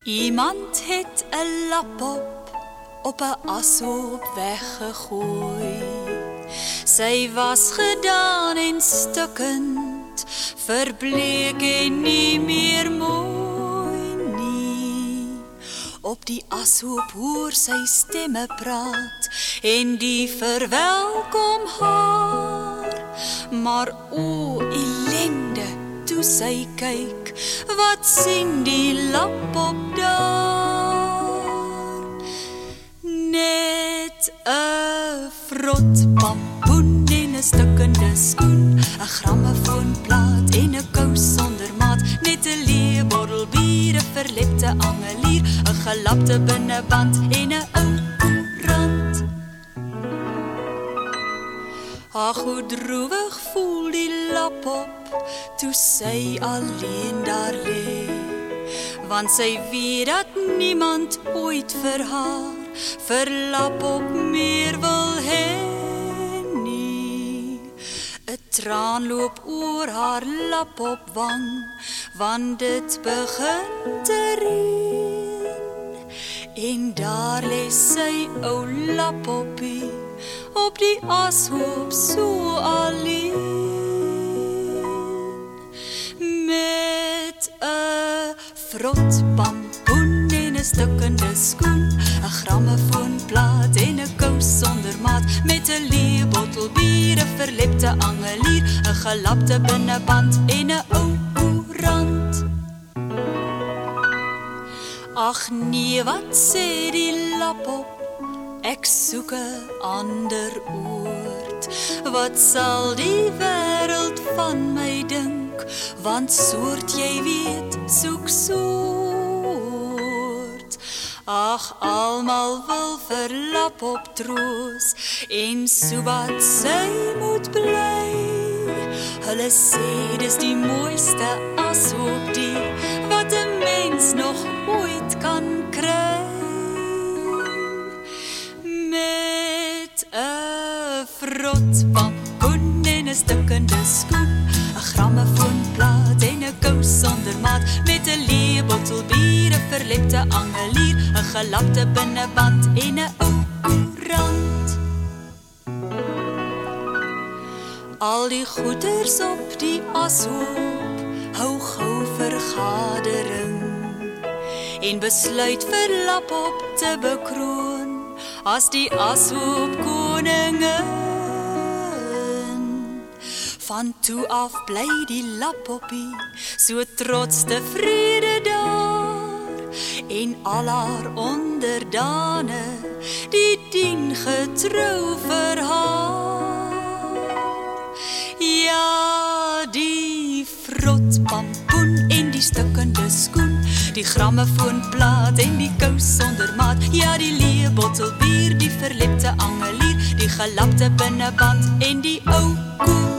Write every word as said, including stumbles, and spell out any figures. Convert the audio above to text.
Iemand het 'n lap op op 'n ashoop weggegooi. Sy was gedaan en stukkend, verbleek en nie meer mooi nie. Op die ashoop hoor sy stemme praat en die verwelkom haar. Maar o ellende, toe sy kyk, wat sien die lap op daar? Net 'n vrot pampoen en 'n stukkende skoen, 'n grammofoonplaat en 'n kous sonder maat, net 'n leë bottel bier, 'n verlepte angelier, 'n gelapte binneband en 'n ou koerant. Ag, hoe droewig voel die lap op, toe sy alleen daar lê, want sy weet dat niemand ooit vir haar vir lap op meer wil hê nie. 'n traan loop oor haar lap op wang, want dit begin te reën, en daar lê sy ou lap oppie op die ashoop so alleen. Met 'n vrot pampoen en 'n stukkende skoen, 'n grammofoonplaat en 'n kous sonder maat, met 'n leë bottel bier, 'n verlepte angelier, 'n gelapte binneband en 'n ou koerant. Ag nee, wat sê die lap op? Ek soek 'n ander oord. Wat sal die wêreld van my dink? Want soort jy weet, soek soort. Ag, almal wil vir lap op troos, en sobat sy moet bly. Hulle sê dis die mooiste ashoop die wat 'n mens nog ooit kan kry. Met 'n vrot pampoen en 'n stukkende skoen, 'n grammofoonplaat en 'n kous sonder maat, met 'n leë bottel bier, 'n verlepte angelier, 'n gelapte binneband en 'n ou koerant. Al die goeders op die ashoop hou gou vergadering en besluit vir lap op te bekroon as die ashoop koningin. Van toe af bly die lap oppie so trots tevrede daar, en al haar onderdane die dien getrou vir haar. Ja, die vrot pampoen en die stukkende skoen, die grammofoonplaat en die kous sonder maat, ja, die leë bottel bier, die verlepte angelier, die gelapte binneband en die ou koer.